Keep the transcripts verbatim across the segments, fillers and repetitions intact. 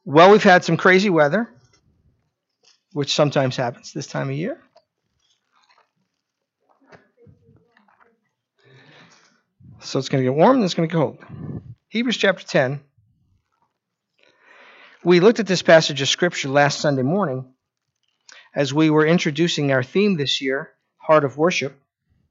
Well, we've had some crazy weather, which sometimes happens this time of year. So it's going to get warm and it's going to get cold. Hebrews chapter ten. We looked at this passage of Scripture last Sunday morning as we were introducing our theme this year, Heart of Worship.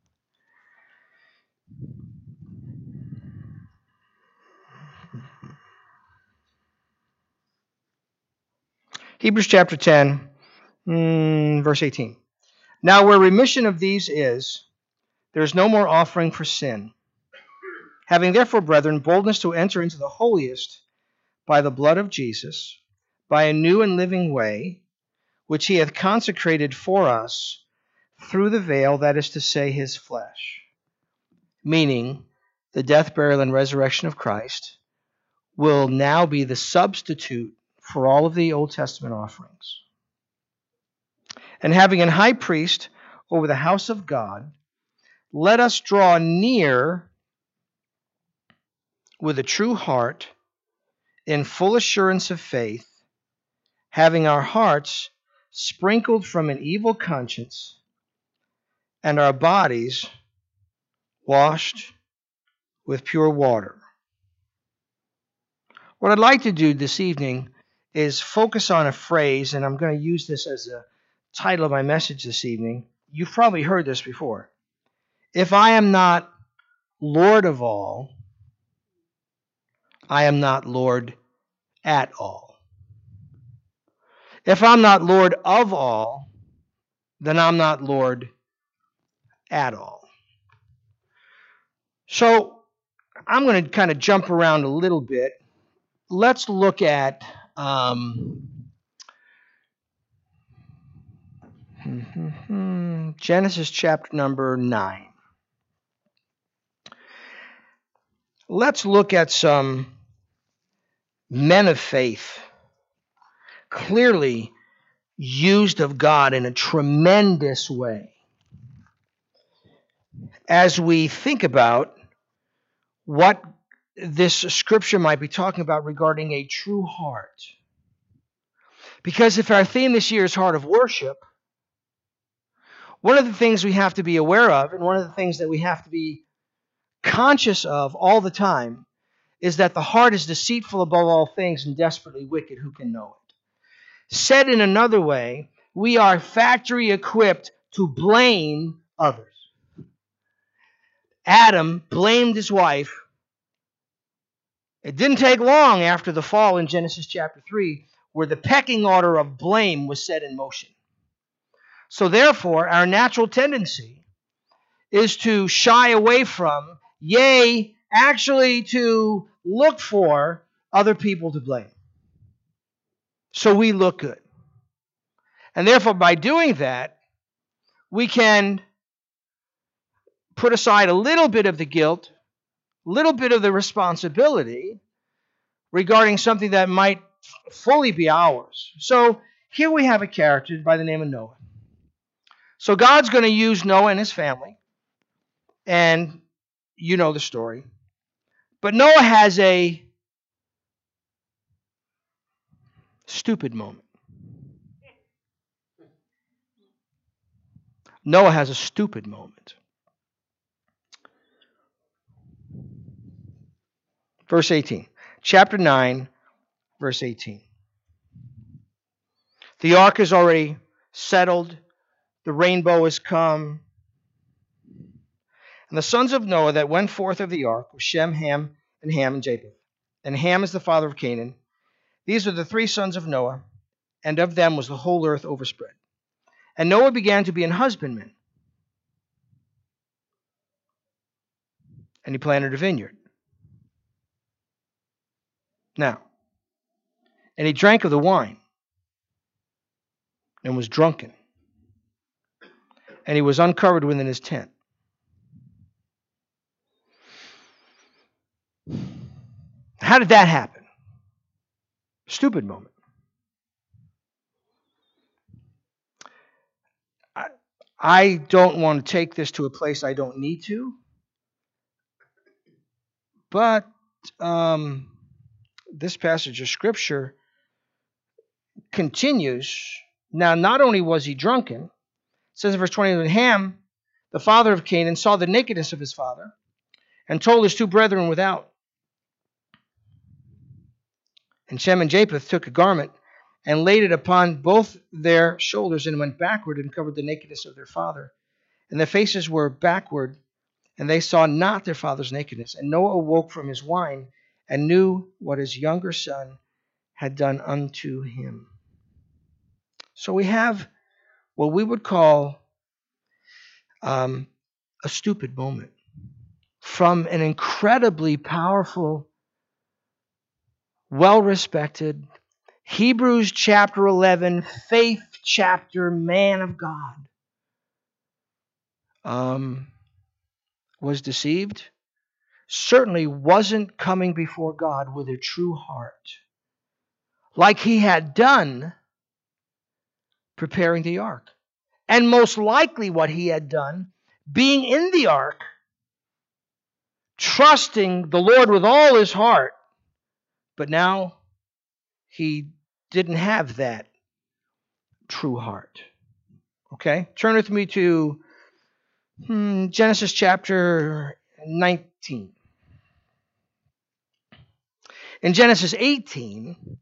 Hebrews chapter ten, mm, verse eighteen. Now where remission of these is, there is no more offering for sin. Having therefore, brethren, boldness to enter into the holiest by the blood of Jesus, by a new and living way, which he hath consecrated for us through the veil, that is to say, his flesh. Meaning, the death, burial, and resurrection of Christ will now be the substitute for all of the Old Testament offerings. And having an high priest over the house of God, let us draw near with a true heart, in full assurance of faith, having our hearts sprinkled from an evil conscience, and our bodies washed with pure water. What I'd like to do this evening is focus on a phrase, and I'm going to use this as a title of my message this evening. You've probably heard this before. If I am not Lord of all, I am not Lord at all. If I'm not Lord of all, then I'm not Lord at all. So I'm going to kind of jump around a little bit. Let's look at um, Genesis chapter number nine. Let's look at some men of faith, clearly used of God in a tremendous way, as we think about what this scripture might be talking about regarding a true heart. Because if our theme this year is Heart of Worship, one of the things we have to be aware of, and one of the things that we have to be conscious of all the time, is that the heart is deceitful above all things and desperately wicked. Who can know it? Said in another way, we are factory equipped to blame others. Adam blamed his wife. It didn't take long after the fall in Genesis chapter three where the pecking order of blame was set in motion. So therefore, our natural tendency is to shy away from, yea, actually to look for other people to blame. So we look good. And therefore, by doing that, we can put aside a little bit of the guilt, a little bit of the responsibility regarding something that might fully be ours. So here we have a character by the name of Noah. So God's going to use Noah and his family, and you know the story. But Noah has a stupid moment. Noah has a stupid moment. Verse eighteen. Chapter nine, verse eighteen. The ark is already settled. The rainbow has come. And the sons of Noah that went forth of the ark were Shem, Ham, and Ham, and Japheth. And Ham is the father of Canaan. These are the three sons of Noah, and of them was the whole earth overspread. And Noah began to be an husbandman. And he planted a vineyard. Now, and he drank of the wine, and was drunken. And he was uncovered within his tent. How did that happen? Stupid moment. I, I don't want to take this to a place I don't need to. But um, this passage of Scripture continues. Now, not only was he drunken, it says in verse twenty, when Ham, the father of Canaan, saw the nakedness of his father, and told his two brethren without. And Shem and Japheth took a garment and laid it upon both their shoulders and went backward and covered the nakedness of their father. And their faces were backward, and they saw not their father's nakedness. And Noah awoke from his wine and knew what his younger son had done unto him. So we have what we would call um, a stupid moment from an incredibly powerful, well-respected, Hebrews chapter eleven, faith chapter, man of God. Um, was deceived, certainly wasn't coming before God with a true heart, like he had done preparing the ark. And most likely what he had done, being in the ark, trusting the Lord with all his heart, but now he didn't have that true heart. Okay? Turn with me to hmm, Genesis chapter nineteen. In Genesis eighteen,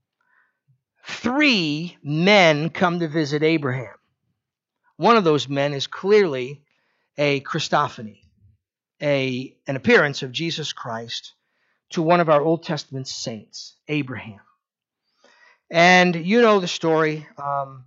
three men come to visit Abraham. One of those men is clearly a Christophany, a, an appearance of Jesus Christ to one of our Old Testament saints, Abraham. And you know the story. Um,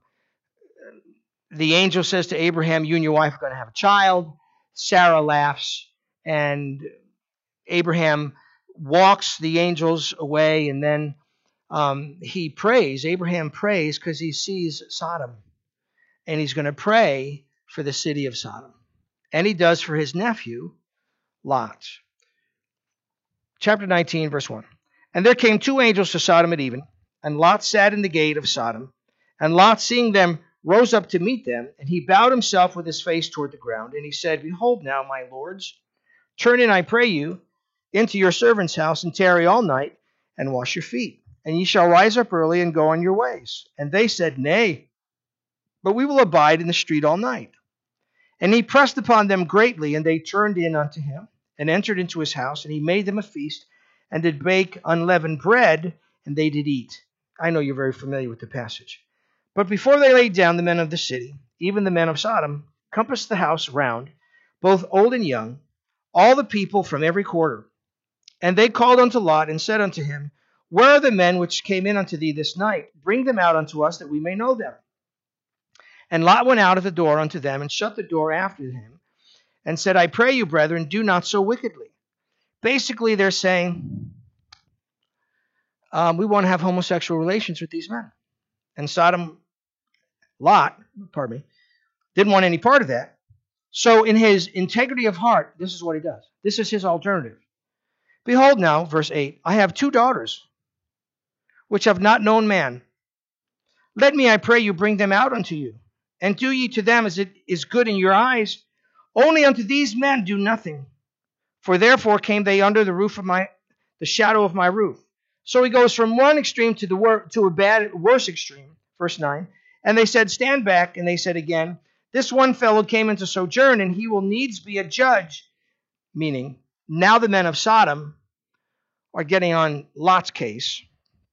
the angel says to Abraham, you and your wife are going to have a child. Sarah laughs, and Abraham walks the angels away, and then um, he prays. Abraham prays because he sees Sodom, and he's going to pray for the city of Sodom. And he does for his nephew, Lot. Chapter nineteen, verse one. And there came two angels to Sodom at even, and Lot sat in the gate of Sodom. And Lot, seeing them, rose up to meet them, and he bowed himself with his face toward the ground. And he said, behold now, my lords, turn in, I pray you, into your servant's house, and tarry all night, and wash your feet. And ye shall rise up early, and go on your ways. And they said, nay, but we will abide in the street all night. And he pressed upon them greatly, and they turned in unto him, and entered into his house, and he made them a feast, and did bake unleavened bread, and they did eat. I know you're very familiar with the passage. But before they laid down, the men of the city, even the men of Sodom, compassed the house round, both old and young, all the people from every quarter. And they called unto Lot, and said unto him, where are the men which came in unto thee this night? Bring them out unto us, that we may know them. And Lot went out of the door unto them, and shut the door after him, and said, I pray you, brethren, do not so wickedly. Basically, they're saying, um, we want to have homosexual relations with these men. And Sodom, Lot, pardon me, didn't want any part of that. So in his integrity of heart, this is what he does. This is his alternative. Behold now, verse eight, I have two daughters, which have not known man. Let me, I pray you, bring them out unto you, and do ye to them as it is good in your eyes. Only unto these men do nothing. For therefore came they under the roof of my, the shadow of my roof. So he goes from one extreme to the wor- to a bad, worse extreme. Verse nine. And they said, stand back. And they said again, this one fellow came into sojourn, and he will needs be a judge. Meaning, now the men of Sodom are getting on Lot's case.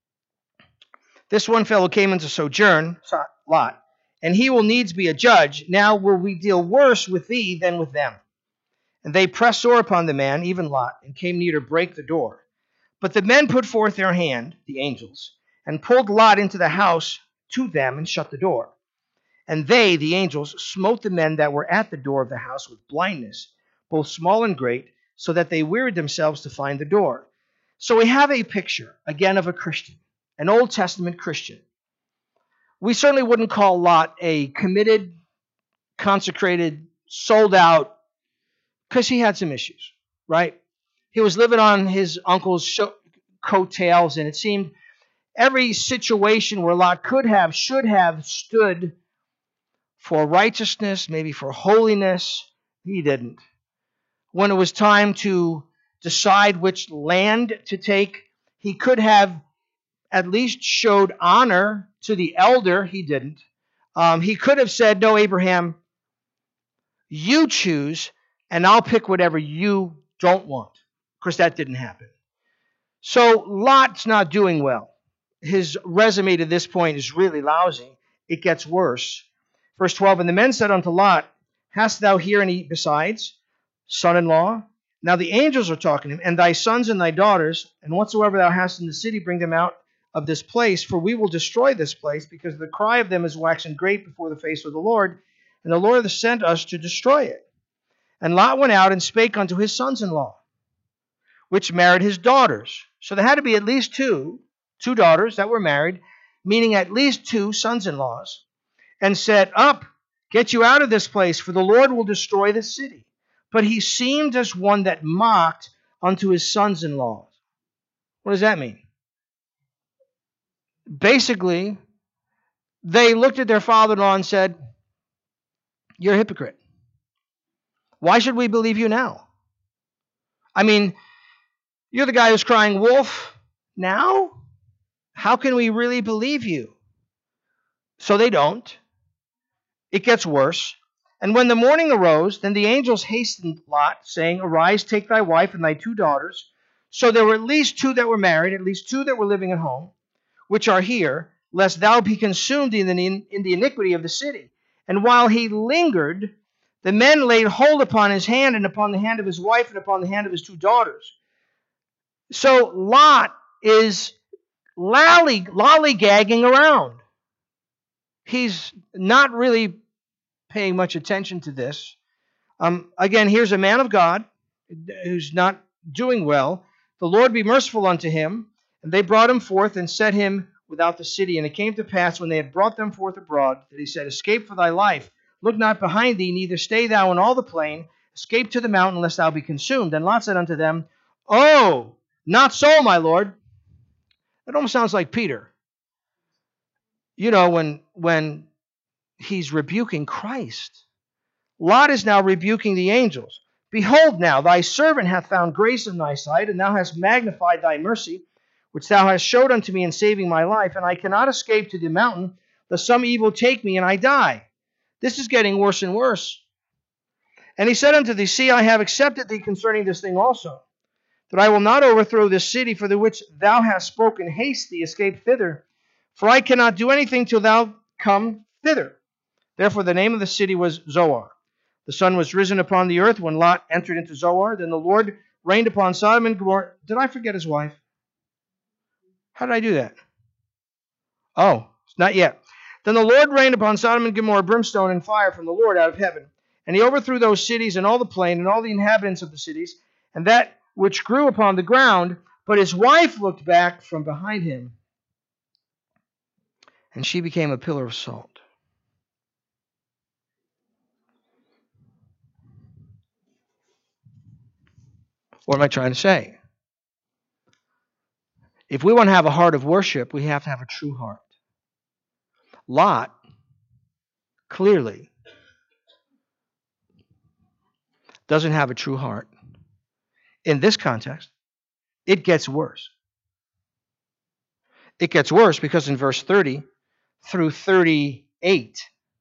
This one fellow came into sojourn, Lot, and he will needs be a judge. Now will we deal worse with thee than with them. And they pressed sore upon the man, even Lot, and came near to break the door. But the men put forth their hand, the angels, and pulled Lot into the house to them, and shut the door. And they, the angels, smote the men that were at the door of the house with blindness, both small and great, so that they wearied themselves to find the door. So we have a picture, again, of a Christian, an Old Testament Christian. We certainly wouldn't call Lot a committed, consecrated, sold out, because he had some issues, right? He was living on his uncle's show, coattails, and it seemed every situation where Lot could have, should have stood for righteousness, maybe for holiness, he didn't. When it was time to decide which land to take, he could have at least showed honor to the elder. He didn't. Um, he could have said, no, Abraham, you choose, and I'll pick whatever you don't want. Of course, that didn't happen. So Lot's not doing well. His resume to this point is really lousy. It gets worse. Verse twelve, and the men said unto Lot, hast thou here any besides, son-in-law? Now the angels are talking to him, and thy sons and thy daughters, and whatsoever thou hast in the city, bring them out of this place, for we will destroy this place, because the cry of them is waxen great before the face of the Lord, and the Lord hath sent us to destroy it. And Lot went out and spake unto his sons-in-law, which married his daughters. So there had to be at least two, two daughters that were married, meaning at least two sons-in-laws, and said, up, get you out of this place, for the Lord will destroy this city. But he seemed as one that mocked unto his sons-in-law. What does that mean? Basically, they looked at their father-in-law and said, you're a hypocrite. Why should we believe you now? I mean, you're the guy who's crying wolf now? How can we really believe you? So they don't. It gets worse. And when the morning arose, then the angels hastened Lot, saying, arise, take thy wife and thy two daughters. So there were at least two that were married, at least two that were living at home, which are here, lest thou be consumed in the, in the iniquity of the city. And while he lingered, the men laid hold upon his hand and upon the hand of his wife and upon the hand of his two daughters. So Lot is lolly, lollygagging around. He's not really paying much attention to this. Um, again, here's a man of God who's not doing well. The Lord be merciful unto him. And they brought him forth and set him without the city. And it came to pass, when they had brought them forth abroad, that he said, escape for thy life. Look not behind thee, neither stay thou in all the plain. Escape to the mountain, lest thou be consumed. And Lot said unto them, oh, not so, my Lord. That almost sounds like Peter. You know, when when he's rebuking Christ. Lot is now rebuking the angels. Behold now, thy servant hath found grace in thy sight, and thou hast magnified thy mercy, which thou hast showed unto me in saving my life, and I cannot escape to the mountain, lest some evil take me and I die. This is getting worse and worse. And he said unto thee, see, I have accepted thee concerning this thing also, that I will not overthrow this city for the which thou hast spoken. Haste thee, escape thither, for I cannot do anything till thou come thither. Therefore the name of the city was Zoar. The sun was risen upon the earth when Lot entered into Zoar. Then the Lord rained upon Sodom and Gomorrah. Did I forget his wife? How did I do that? Oh, not yet. Then the Lord rained upon Sodom and Gomorrah brimstone and fire from the Lord out of heaven. And he overthrew those cities and all the plain and all the inhabitants of the cities, and that which grew upon the ground. But his wife looked back from behind him, and she became a pillar of salt. What am I trying to say? If we want to have a heart of worship, we have to have a true heart. Lot, clearly, doesn't have a true heart. In this context, it gets worse. It gets worse because in verse thirty through thirty-eight,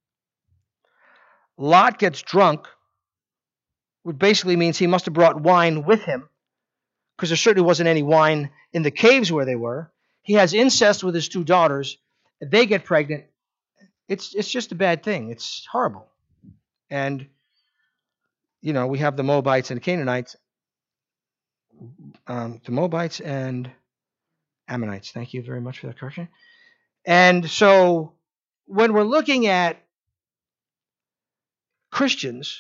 Lot gets drunk, which basically means he must have brought wine with him, because there certainly wasn't any wine in the caves where they were. He has incest with his two daughters. They get pregnant. It's it's just a bad thing. It's horrible. And, you know, we have the Moabites and the Canaanites, um, the Moabites and Ammonites. Thank you very much for that correction. And so when we're looking at Christians,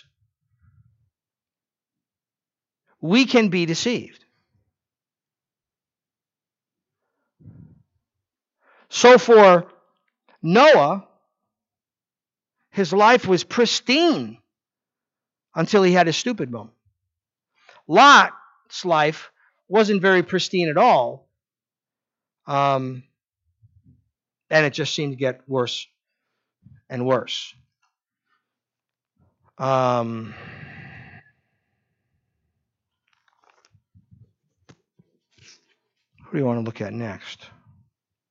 we can be deceived. So for Noah, his life was pristine until he had a stupid moment. Lot's life wasn't very pristine at all, um, and it just seemed to get worse and worse. Um, what do you want to look at next?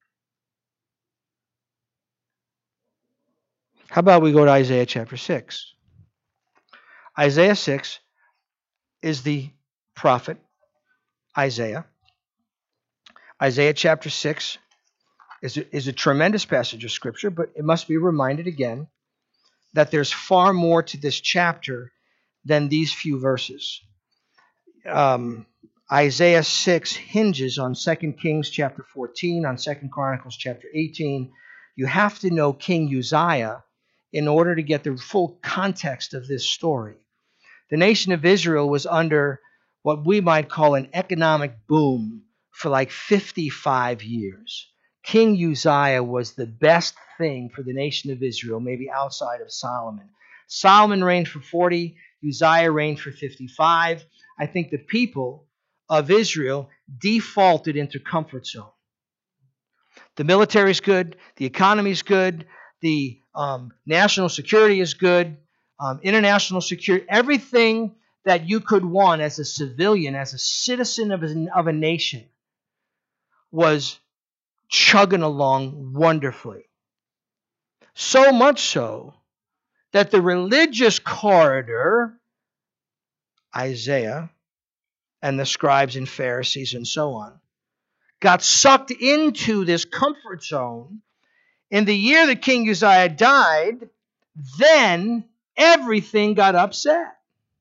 How about we go to Isaiah chapter six? Isaiah six is the prophet Isaiah. Isaiah chapter six is a, is a tremendous passage of Scripture, but it must be reminded again that there's far more to this chapter than these few verses. Um, Isaiah six hinges on Second Kings chapter fourteen, on Second Chronicles chapter eighteen. You have to know King Uzziah in order to get the full context of this story. The nation of Israel was under what we might call an economic boom for like fifty-five years. King Uzziah was the best thing for the nation of Israel, maybe outside of Solomon. Solomon reigned for forty, Uzziah reigned for fifty-five. I think the people of Israel defaulted into comfort zone. The military is good, the economy is good, the um, national security is good, um, international security, everything that you could want as a civilian, as a citizen of a, of a nation, was chugging along wonderfully. So much so that the religious corridor, Isaiah, and the scribes and Pharisees and so on, got sucked into this comfort zone. In the year that King Uzziah died, then everything got upset.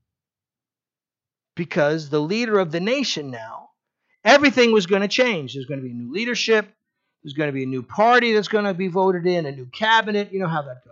Because the leader of the nation now, everything was going to change. There's going to be new leadership. There's going to be a new party that's going to be voted in, a new cabinet. You know how that goes.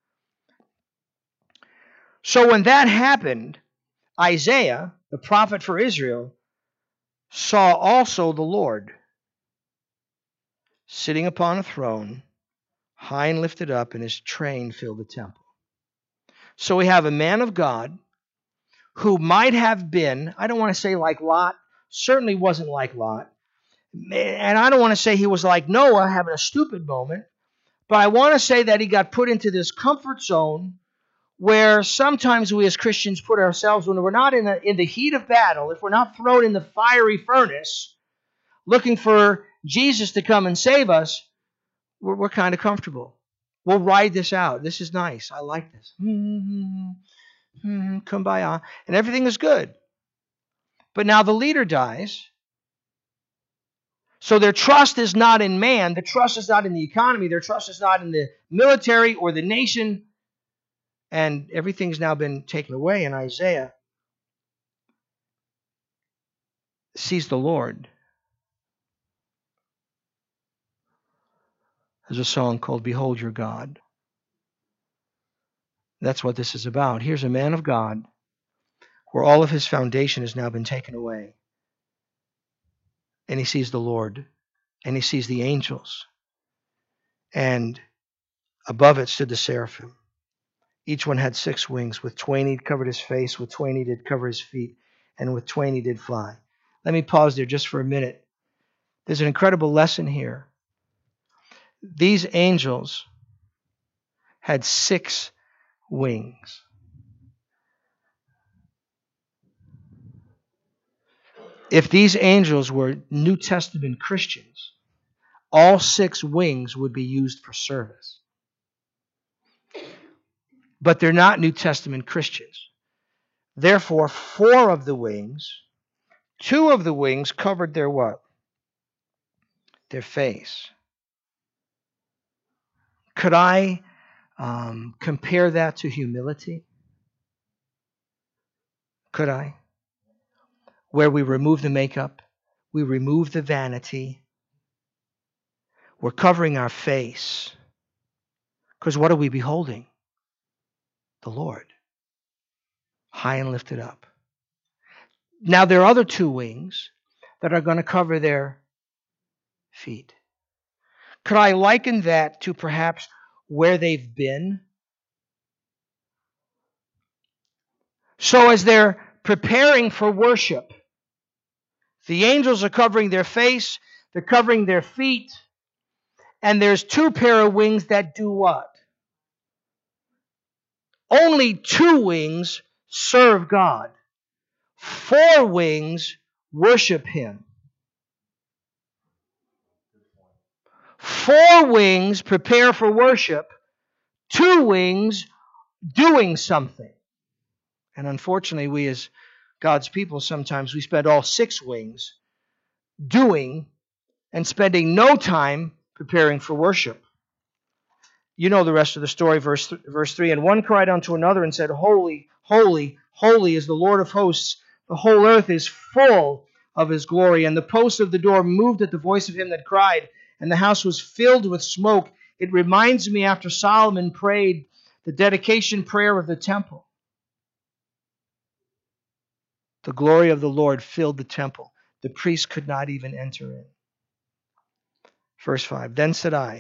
So when that happened, Isaiah, the prophet for Israel, saw also the Lord sitting upon a throne, high and lifted up, and his train filled the temple. So we have a man of God who might have been, I don't want to say like Lot, certainly wasn't like Lot, and I don't want to say he was like Noah having a stupid moment, but I want to say that he got put into this comfort zone where sometimes we as Christians put ourselves when we're not in the, in the heat of battle, if we're not thrown in the fiery furnace, looking for Jesus to come and save us, we're, we're kind of comfortable. We'll ride this out. This is nice. I like this. Mm-hmm. Mm-hmm. Kumbaya. And everything is good. But now the leader dies. So their trust is not in man. Their trust is not in the economy. Their trust is not in the military or the nation. And everything's now been taken away. And Isaiah sees the Lord. There's a song called Behold Your God. That's what this is about. Here's a man of God where all of his foundation has now been taken away. And he sees the Lord. And he sees the angels. And above it stood the seraphim. Each one had six wings. With twain he covered his face, with twain he did cover his feet, and with twain he did fly. Let me pause there just for a minute. There's an incredible lesson here. These angels had six wings. If these angels were New Testament Christians, all six wings would be used for service. But they're not New Testament Christians. Therefore, four of the wings, two of the wings covered their what? Their face. Could I um, compare that to humility? Could I? Where we remove the makeup, we remove the vanity, we're covering our face. Because what are we beholding? The Lord, high and lifted up. Now there are other two wings that are going to cover their feet. Could I liken that to perhaps where they've been? So as they're preparing for worship, the angels are covering their face, they're covering their feet, and there's two pair of wings that do what? Only two wings serve God. Four wings worship Him. Four wings prepare for worship. two wings doing something. And unfortunately, we as God's people, sometimes we spend all six wings doing and spending no time preparing for worship. You know the rest of the story, verse, th- verse three. And one cried unto another and said, Holy, holy, holy is the Lord of hosts. The whole earth is full of his glory. And the posts of the door moved at the voice of him that cried, and the house was filled with smoke. It reminds me after Solomon prayed the dedication prayer of the temple. The glory of the Lord filled the temple. The priest could not even enter in. Verse five. Then said I,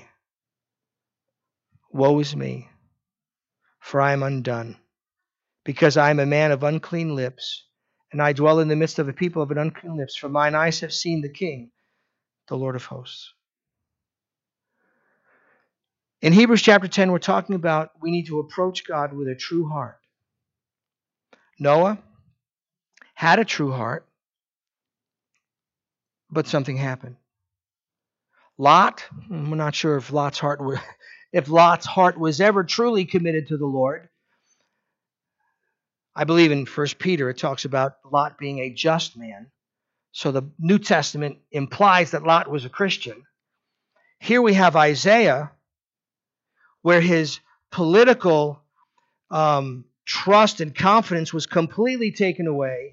Woe is me, for I am undone, because I am a man of unclean lips, and I dwell in the midst of a people of an unclean lips, for mine eyes have seen the King, the Lord of hosts. In Hebrews chapter ten, we're talking about we need to approach God with a true heart. Noah had a true heart, but something happened. Lot, we're not sure if Lot's heart were, if Lot's heart was ever truly committed to the Lord. I believe in First Peter it talks about Lot being a just man. So the New Testament implies that Lot was a Christian. Here we have Isaiah, where his political um, trust and confidence was completely taken away.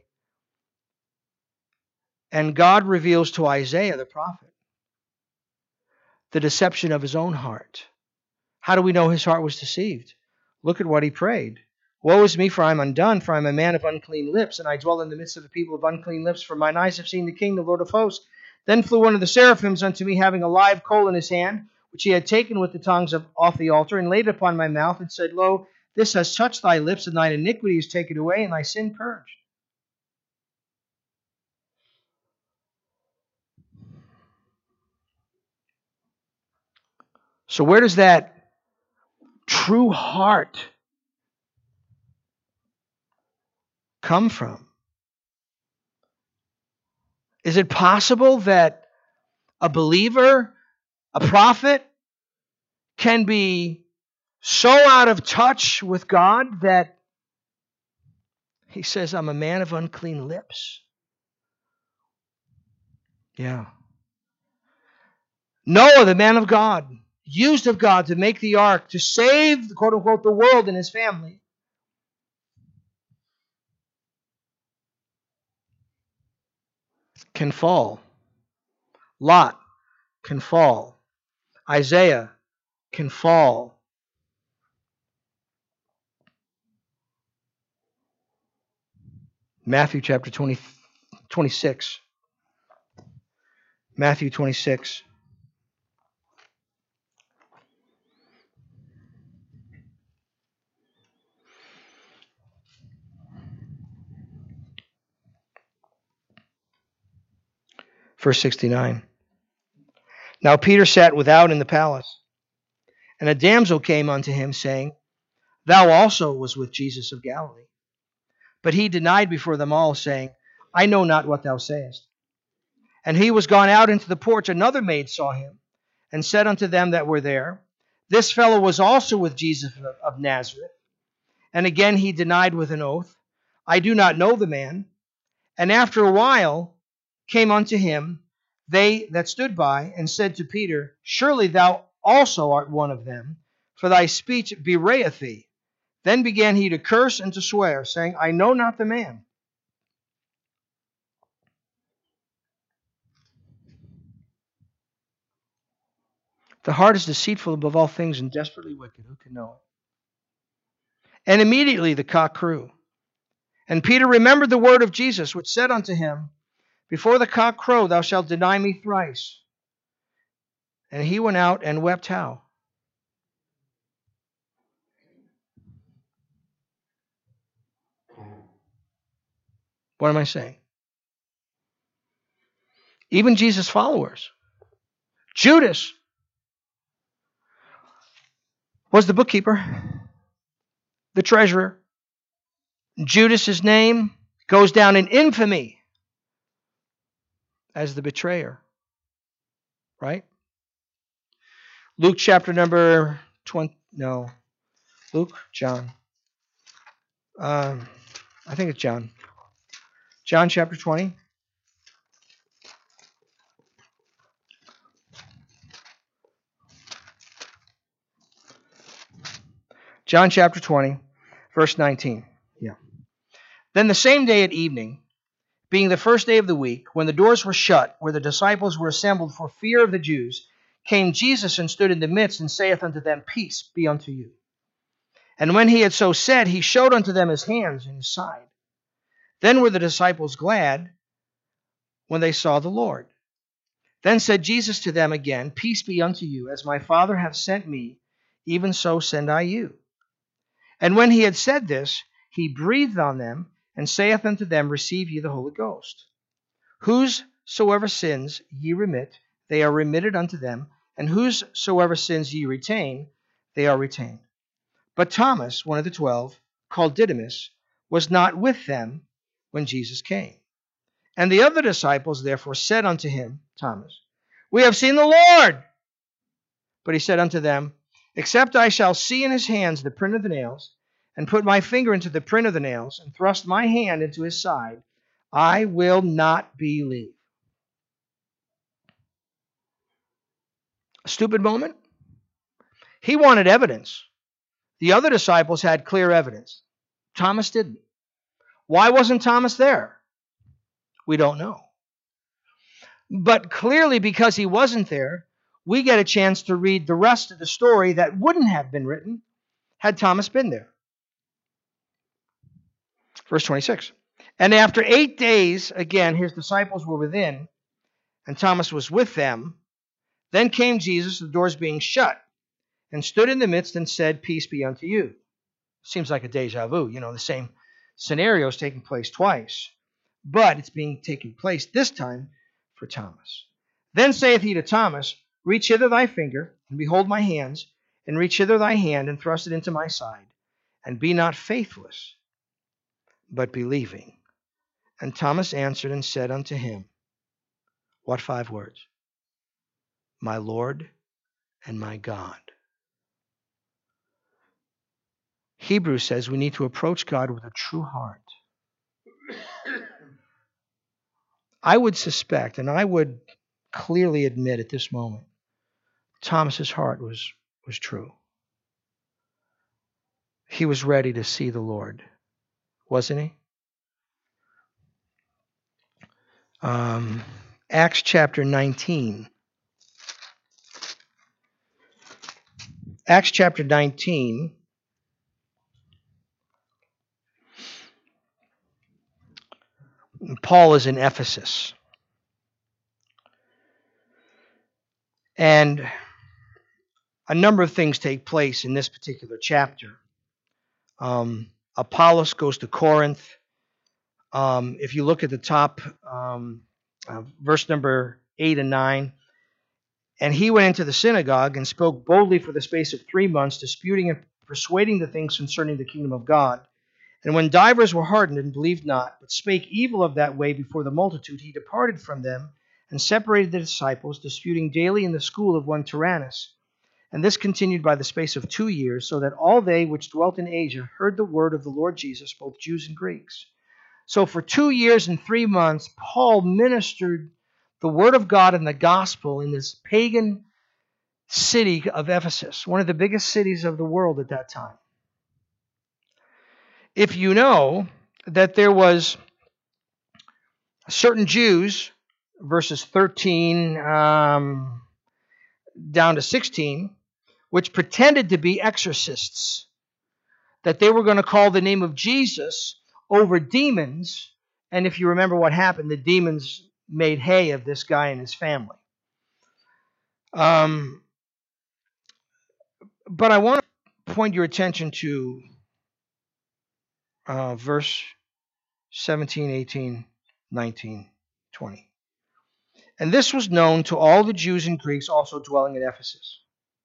And God reveals to Isaiah, the prophet, the deception of his own heart. How do we know his heart was deceived? Look at what he prayed. Woe is me, for I am undone, for I am a man of unclean lips, and I dwell in the midst of a people of unclean lips, for mine eyes have seen the King, the Lord of hosts. Then flew one of the seraphims unto me, having a live coal in his hand, which he had taken with the tongues of, off the altar, and laid it upon my mouth, and said, Lo, this has touched thy lips, and thine iniquity is taken away, and thy sin purged. So where does that true heart come from? Is it possible that a believer, a prophet, can be so out of touch with God that he says, I'm a man of unclean lips? Yeah. Noah, the man of God, used of God to make the ark, to save, quote unquote, the world and his family. Can fall. Lot can fall. Isaiah can fall. Matthew chapter twenty, twenty-six. Matthew twenty-six. Verse sixty-nine. Now Peter sat without in the palace, and a damsel came unto him, saying, Thou also was with Jesus of Galilee. But he denied before them all, saying, I know not what thou sayest. And he was gone out into the porch. Another maid saw him, and said unto them that were there, This fellow was also with Jesus of Nazareth. And again he denied with an oath, I do not know the man. And after a while came unto him they that stood by, and said to Peter, Surely thou also art one of them, for thy speech bewrayeth thee. Then began he to curse and to swear, saying, I know not the man. The heart is deceitful above all things and desperately wicked. Who can know it? And immediately the cock crew. And Peter remembered the word of Jesus, which said unto him, Before the cock crow, thou shalt deny me thrice. And he went out and wept how? What am I saying? Even Jesus' followers. Judas was the bookkeeper, the treasurer. Judas' name goes down in infamy as the betrayer. Right? Luke chapter number twenty, no, Luke? John? Um, I think it's John. John chapter twenty. John chapter twenty, verse nineteen. Yeah. Then the same day at evening, being the first day of the week, when the doors were shut, where the disciples were assembled for fear of the Jews, came Jesus and stood in the midst, and saith unto them, Peace be unto you. And when he had so said, he showed unto them his hands and his side. Then were the disciples glad when they saw the Lord. Then said Jesus to them again, Peace be unto you, as my Father hath sent me, even so send I you. And when he had said this, he breathed on them, and saith unto them, Receive ye the Holy Ghost. Whosoever sins ye remit, they are remitted unto them, and whosoever sins ye retain, they are retained. But Thomas, one of the twelve, called Didymus, was not with them when Jesus came. And the other disciples therefore said unto him, Thomas, We have seen the Lord. But he said unto them, Except I shall see in his hands the print of the nails, and put my finger into the print of the nails, and thrust my hand into his side, I will not believe. A stupid moment? He wanted evidence. The other disciples had clear evidence. Thomas didn't. Why wasn't Thomas there? We don't know. But clearly, because he wasn't there, we get a chance to read the rest of the story that wouldn't have been written had Thomas been there. Verse twenty-six. And after eight days, again, his disciples were within, and Thomas was with them. Then came Jesus, the doors being shut, and stood in the midst and said, Peace be unto you. Seems like a deja vu. You know, the same scenario is taking place twice. But it's being taken place this time for Thomas. Then saith he to Thomas, Reach hither thy finger, and behold my hands, and reach hither thy hand, and thrust it into my side, and be not faithless, but believing. And Thomas answered and said unto him, What five words? My Lord and my God. Hebrews says we need to approach God with a true heart. I would suspect, and I would clearly admit at this moment, Thomas's heart was, was true. He was ready to see the Lord, wasn't he? Um, Acts chapter nineteen. Acts chapter nineteen. Paul is in Ephesus. And a number of things take place in this particular chapter. Um, Apollos goes to Corinth. Um, if you look at the top, um, uh, verse number eight and nine, and he went into the synagogue and spoke boldly for the space of three months, disputing and persuading the things concerning the kingdom of God. And when divers were hardened and believed not, but spake evil of that way before the multitude, he departed from them and separated the disciples, disputing daily in the school of one Tyrannus. And this continued by the space of two years, so that all they which dwelt in Asia heard the word of the Lord Jesus, both Jews and Greeks. So for two years and three months, Paul ministered the word of God and the gospel in this pagan city of Ephesus, one of the biggest cities of the world at that time. If you know that there was certain Jews, verses thirteen um, down to sixteen, which pretended to be exorcists, that they were going to call the name of Jesus over demons, and if you remember what happened, the demons made hay of this guy and his family. Um, but I want to point your attention to uh, verse seventeen, eighteen, nineteen, twenty. And this was known to all the Jews and Greeks also dwelling at Ephesus.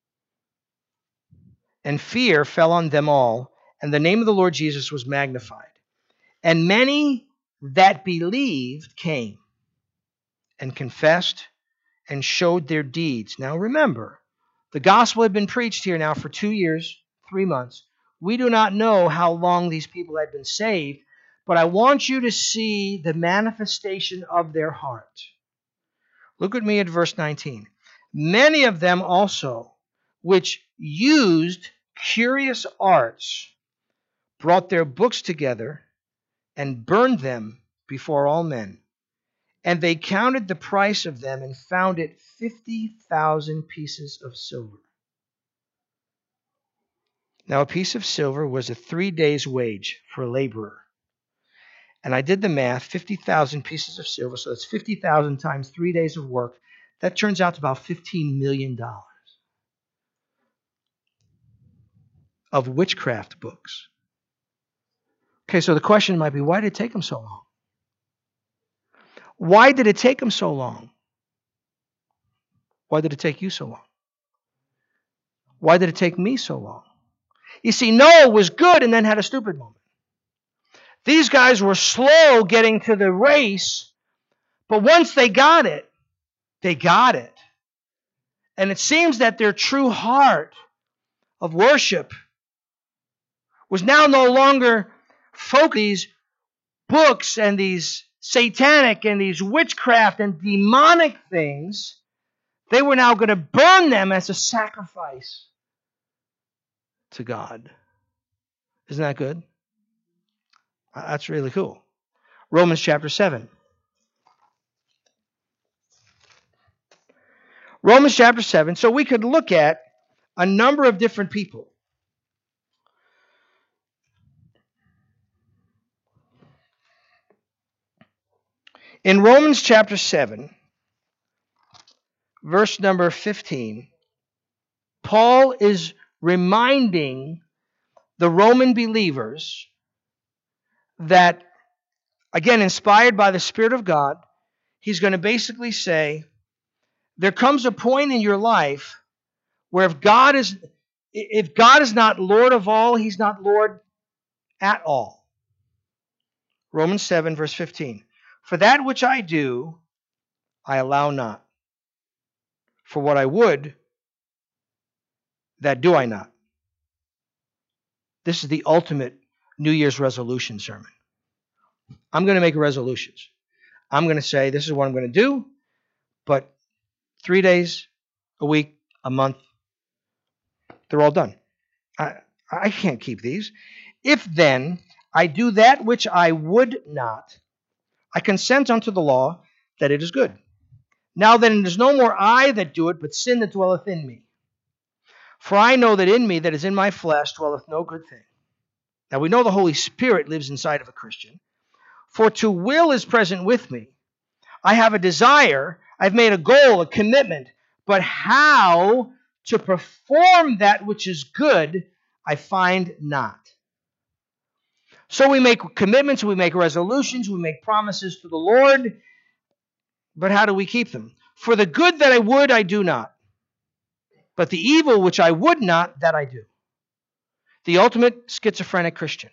And fear fell on them all, and the name of the Lord Jesus was magnified. And many that believed came and confessed and showed their deeds. Now remember, the gospel had been preached here now for two years, three months, We do not know how long these people had been saved, but I want you to see the manifestation of their heart. Look at me at verse nineteen. Many of them also, which used curious arts, brought their books together and burned them before all men. And they counted the price of them and found it fifty thousand pieces of silver. Now a piece of silver was a three days' wage for a laborer. And I did the math, fifty thousand pieces of silver, so that's fifty thousand times three days of work. That turns out to about fifteen million dollars of witchcraft books. Okay, so the question might be, why did it take them so long? Why did it take them so long? Why did it take you so long? Why did it take me so long? You see, Noah was good and then had a stupid moment. These guys were slow getting to the race, but once they got it, they got it. And it seems that their true heart of worship was now no longer focused on these books and these satanic and these witchcraft and demonic things. They were now going to burn them as a sacrifice to God. Isn't that good? That's really cool. Romans chapter seven. Romans chapter seven. So we could look at a number of different people. In Romans chapter seven, verse number fifteen, Paul is reminding the Roman believers that, again, inspired by the Spirit of God, he's going to basically say, there comes a point in your life where if God is if God is not Lord of all, he's not Lord at all. Romans seven, verse fifteen. For that which I do, I allow not. For what I would, that do I not. This is the ultimate New Year's resolution sermon. I'm going to make resolutions. I'm going to say, this is what I'm going to do, but three days, a week, a month, they're all done. I, I can't keep these. If then I do that which I would not, I consent unto the law that it is good. Now then it is no more I that do it, but sin that dwelleth in me. For I know that in me, that is in my flesh, dwelleth no good thing. Now we know the Holy Spirit lives inside of a Christian. For to will is present with me. I have a desire, I've made a goal, a commitment, but how to perform that which is good, I find not. So we make commitments, we make resolutions, we make promises to the Lord, but how do we keep them? For the good that I would, I do not. But the evil which I would not, that I do. The ultimate schizophrenic Christian.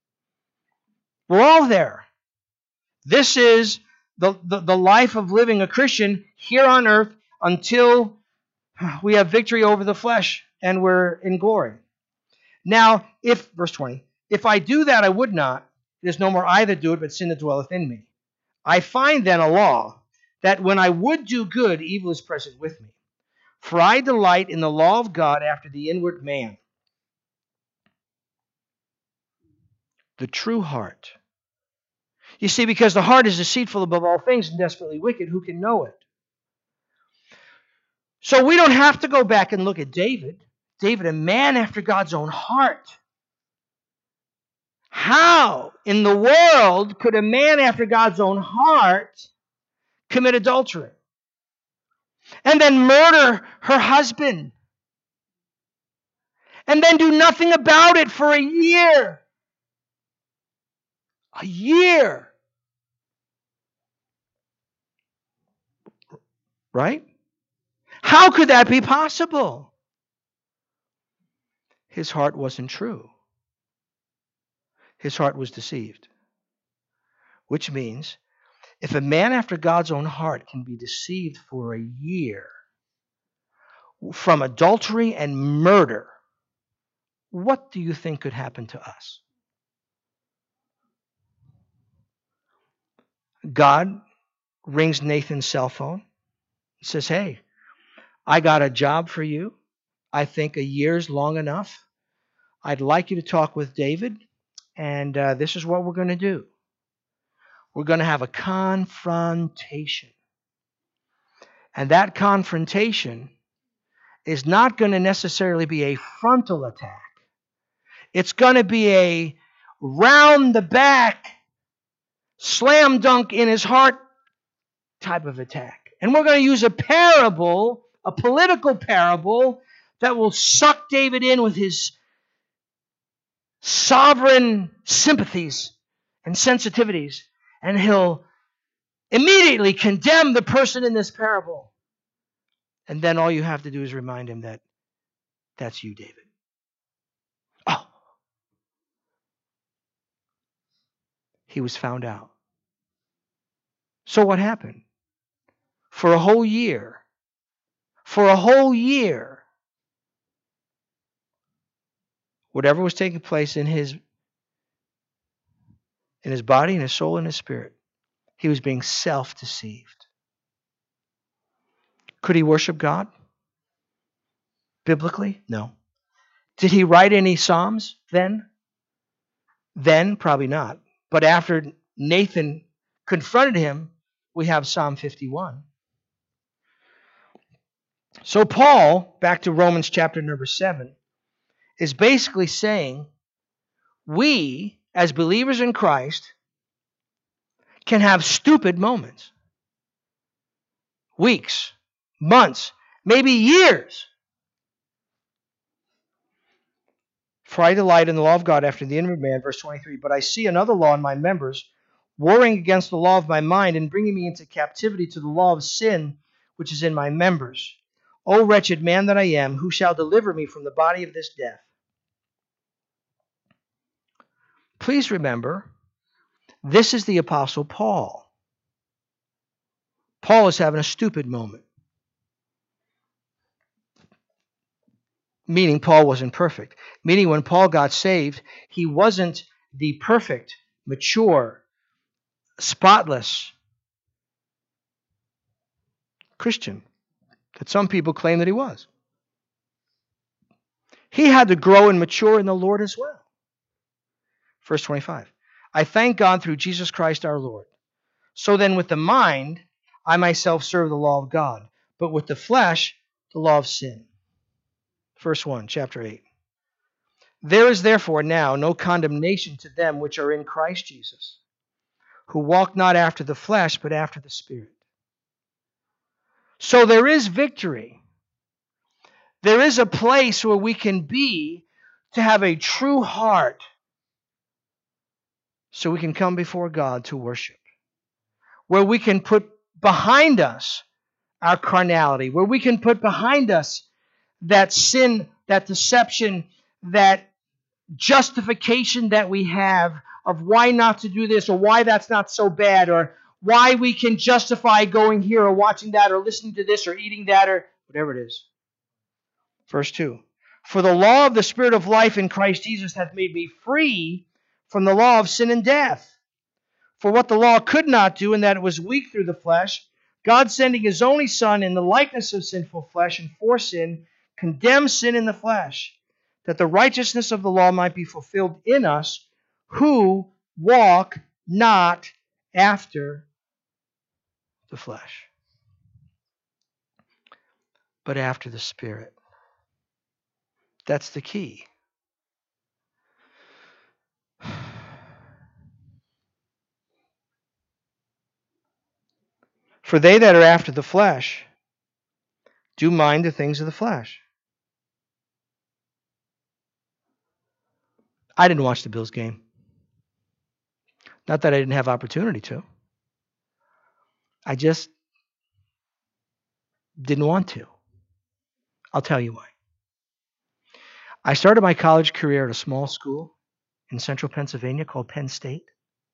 We're all there. This is the, the, the life of living a Christian here on earth until we have victory over the flesh and we're in glory. Now, if, verse twenty, if I do that I would not, it is no more I that do it, but sin that dwelleth in me. I find then a law, that when I would do good, evil is present with me. For I delight in the law of God after the inward man. The true heart. You see, because the heart is deceitful above all things and desperately wicked, who can know it? So we don't have to go back and look at David. David, a man after God's own heart. How in the world could a man after God's own heart commit adultery and then murder her husband and then do nothing about it for a year? A year. Right? How could that be possible? His heart wasn't true. His heart was deceived. Which means, if a man after God's own heart can be deceived for a year from adultery and murder, what do you think could happen to us? God rings Nathan's cell phone and says, hey, I got a job for you. I think a year's long enough. I'd like you to talk with David, and uh, this is what we're going to do. We're going to have a confrontation. And that confrontation is not going to necessarily be a frontal attack. It's going to be a round the back, slam dunk in his heart type of attack. And we're going to use a parable, a political parable, that will suck David in with his sovereign sympathies and sensitivities. And he'll immediately condemn the person in this parable. And then all you have to do is remind him that that's you, David. Oh. He was found out. So what happened? For a whole year, for a whole year, whatever was taking place in his in his body, in his soul, and his spirit, he was being self-deceived. Could he worship God? Biblically? No. Did he write any Psalms then? Then, probably not. But after Nathan confronted him, we have Psalm fifty-one. So Paul, back to Romans chapter number seven, is basically saying we, as believers in Christ, can have stupid moments. Weeks, months, maybe years. For I delight in the law of God after the inward man, verse twenty-three. But I see another law in my members, warring against the law of my mind and bringing me into captivity to the law of sin, which is in my members. O wretched man that I am, who shall deliver me from the body of this death? Please remember, this is the Apostle Paul. Paul is having a stupid moment. Meaning Paul wasn't perfect. Meaning when Paul got saved, he wasn't the perfect, mature, spotless Christian that some people claim that he was. He had to grow and mature in the Lord as well. Verse twenty-five. I thank God through Jesus Christ our Lord. So then with the mind, I myself serve the law of God, but with the flesh, the law of sin. Verse one, chapter eight. There is therefore now no condemnation to them which are in Christ Jesus, who walk not after the flesh, but after the Spirit. So there is victory. There is a place where we can be to have a true heart so we can come before God to worship. Where we can put behind us our carnality. Where we can put behind us that sin, that deception, that justification that we have of why not to do this or why that's not so bad or why we can justify going here or watching that or listening to this or eating that or whatever it is. Verse two. For the law of the Spirit of life in Christ Jesus hath made me free from the law of sin and death. For what the law could not do, in that it was weak through the flesh, God sending his only Son in the likeness of sinful flesh and for sin, condemned sin in the flesh, that the righteousness of the law might be fulfilled in us, who walk not after the flesh, but after the Spirit. That's the key. For they that are after the flesh do mind the things of the flesh. I didn't watch the Bills game. Not that I didn't have opportunity to. I just didn't want to. I'll tell you why. I started my college career at a small school in central Pennsylvania called Penn State.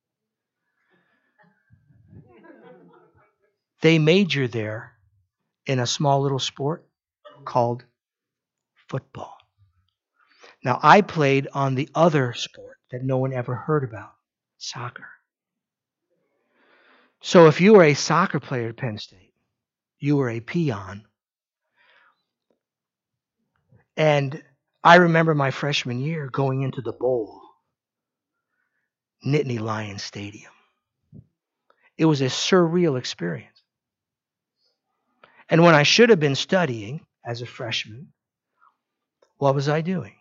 They major there in a small little sport called football. Now, I played on the other sport that no one ever heard about, soccer. So if you were a soccer player at Penn State, you were a peon. And I remember my freshman year going into the bowl, Nittany Lions Stadium. It was a surreal experience. And when I should have been studying as a freshman, what was I doing?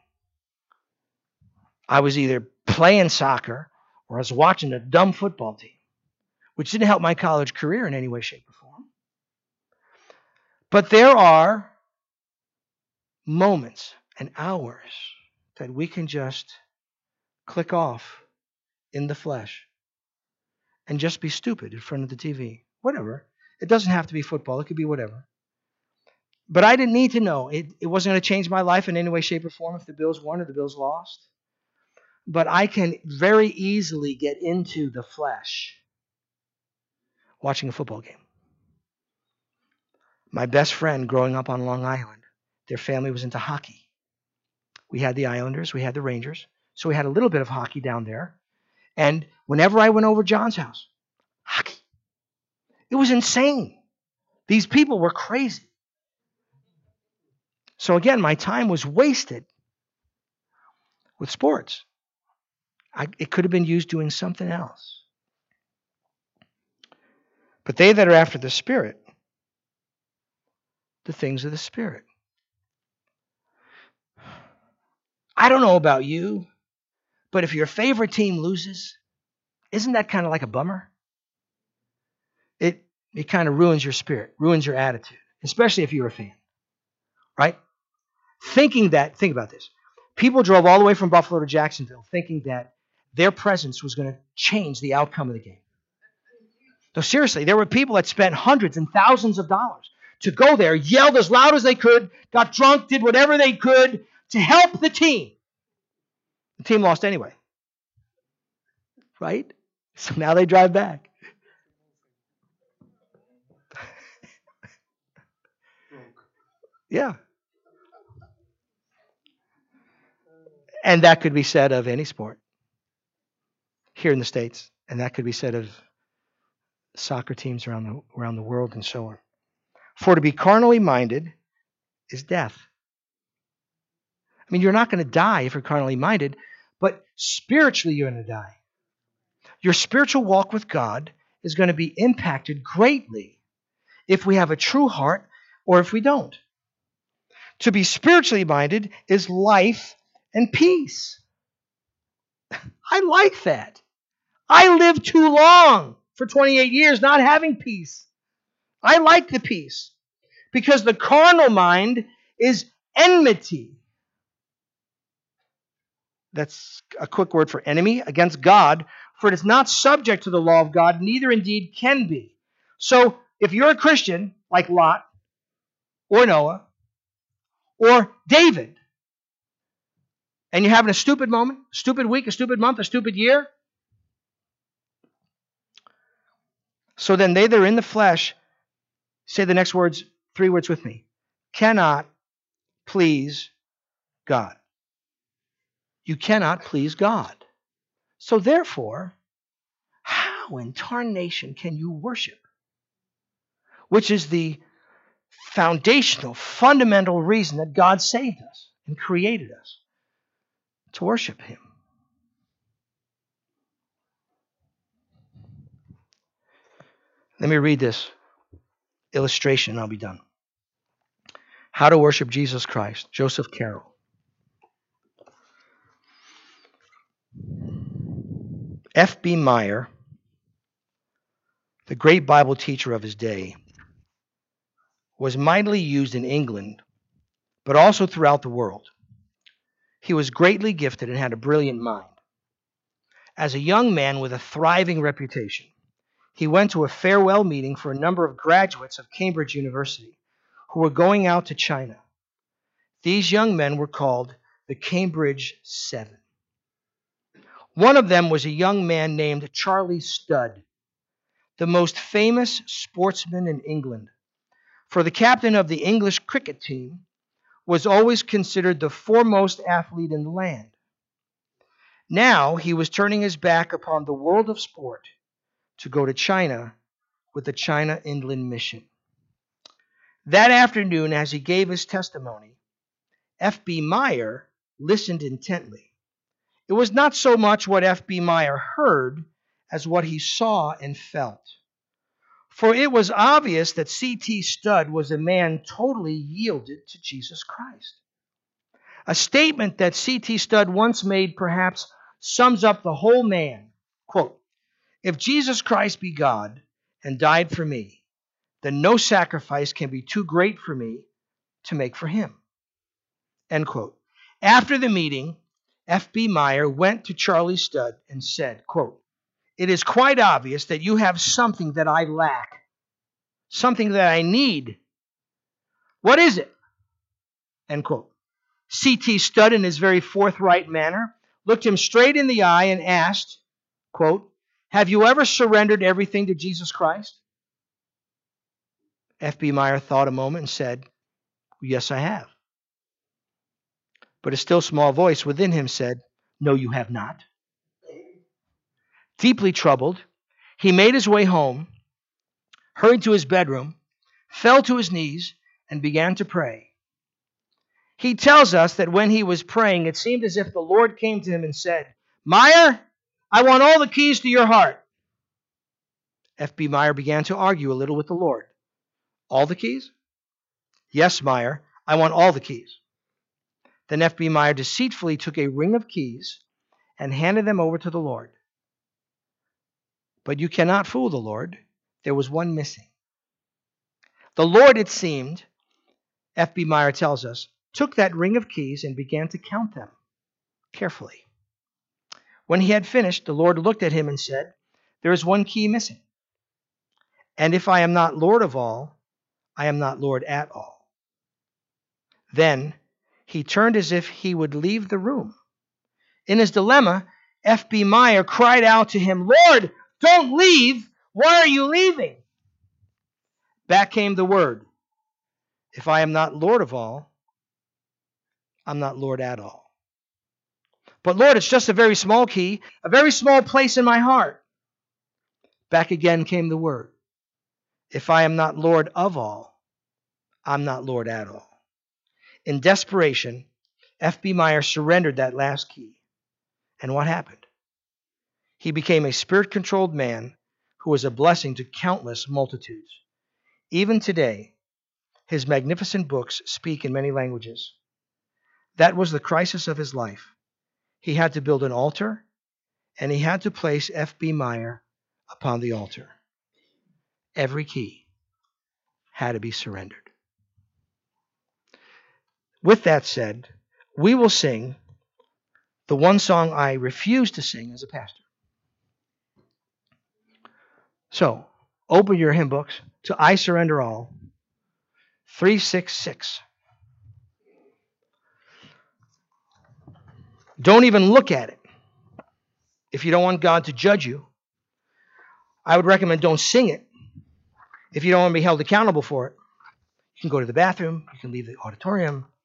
I was either playing soccer or I was watching a dumb football team, which didn't help my college career in any way, shape, or form. But there are moments and hours that we can just click off in the flesh and just be stupid in front of the T V. Whatever. It doesn't have to be football. It could be whatever. But I didn't need to know. It, it wasn't going to change my life in any way, shape, or form if the Bills won or the Bills lost. But I can very easily get into the flesh watching a football game. My best friend growing up on Long Island, their family was into hockey. We had the Islanders, we had the Rangers, so we had a little bit of hockey down there. And whenever I went over John's house, hockey. It was insane. These people were crazy. So again, my time was wasted with sports. I, it could have been used doing something else. But they that are after the Spirit, the things of the Spirit. I don't know about you, but if your favorite team loses, isn't that kind of like a bummer? It it kind of ruins your spirit, ruins your attitude, especially if you're a fan, right? Thinking that, think about this. People drove all the way from Buffalo to Jacksonville thinking that their presence was going to change the outcome of the game. No, seriously, there were people that spent hundreds and thousands of dollars to go there, yelled as loud as they could, got drunk, did whatever they could to help the team. The team lost anyway. Right? So now they drive back. Yeah. And that could be said of any sport here in the States. And that could be said of soccer teams around the around the world and so on. For to be carnally minded is death. I mean, you're not going to die if you're carnally minded, but spiritually you're going to die. Your spiritual walk with God is going to be impacted greatly if we have a true heart or if we don't. To be spiritually minded is life and peace. I like that. I lived too long for twenty-eight years not having peace. I like the peace because the carnal mind is enmity. That's a quick word for enemy against God, for it is not subject to the law of God, neither indeed can be. So if you're a Christian, like Lot, or Noah, or David, and you're having a stupid moment, stupid week, a stupid month, a stupid year, so then they that are in the flesh, say the next words, three words with me, cannot please God. You cannot please God. So therefore, how in tarnation can you worship? Which is the foundational, fundamental reason that God saved us and created us to worship Him. Let me read this illustration and I'll be done. How to worship Jesus Christ, Joseph Carroll. F B Meyer, the great Bible teacher of his day, was mightily used in England, but also throughout the world. He was greatly gifted and had a brilliant mind. As a young man with a thriving reputation, he went to a farewell meeting for a number of graduates of Cambridge University who were going out to China. These young men were called the Cambridge Seven. One of them was a young man named Charlie Studd, the most famous sportsman in England. For the captain of the English cricket team was always considered the foremost athlete in the land. Now he was turning his back upon the world of sport to go to China with the China Inland Mission. That afternoon, as he gave his testimony, F B Meyer listened intently. It was not so much what F B Meyer heard as what he saw and felt. For it was obvious that C T Studd was a man totally yielded to Jesus Christ. A statement that C T Studd once made perhaps sums up the whole man. Quote, "If Jesus Christ be God and died for me, then no sacrifice can be too great for me to make for him." End quote. After the meeting, F B Meyer went to Charlie Studd and said, quote, "It is quite obvious that you have something that I lack, something that I need. What is it?" End quote. C T Studd, in his very forthright manner, looked him straight in the eye and asked, quote, "Have you ever surrendered everything to Jesus Christ?" F B Meyer thought a moment and said, "Yes, I have." But a still small voice within him said, "No, you have not." Deeply troubled, he made his way home, hurried to his bedroom, fell to his knees, and began to pray. He tells us that when he was praying, it seemed as if the Lord came to him and said, "Meyer, I want all the keys to your heart." F B Meyer began to argue a little with the Lord. "All the keys?" "Yes, Meyer, I want all the keys." Then F B Meyer deceitfully took a ring of keys and handed them over to the Lord. But you cannot fool the Lord. There was one missing. The Lord, it seemed, F B Meyer tells us, took that ring of keys and began to count them carefully. When he had finished, the Lord looked at him and said, "There is one key missing. And if I am not Lord of all, I am not Lord at all." Then he turned as if he would leave the room. In his dilemma, F B Meyer cried out to him, "Lord, don't leave! Why are you leaving?" Back came the word, "If I am not Lord of all, I'm not Lord at all." "But Lord, it's just a very small key, a very small place in my heart." Back again came the word, "If I am not Lord of all, I'm not Lord at all." In desperation, F B Meyer surrendered that last key. And what happened? He became a spirit-controlled man who was a blessing to countless multitudes. Even today, his magnificent books speak in many languages. That was the crisis of his life. He had to build an altar, and he had to place F B Meyer upon the altar. Every key had to be surrendered. With that said, we will sing the one song I refuse to sing as a pastor. So, open your hymn books to "I Surrender All," three sixty-six. Don't even look at it. If you don't want God to judge you, I would recommend don't sing it. If you don't want to be held accountable for it, you can go to the bathroom, you can leave the auditorium,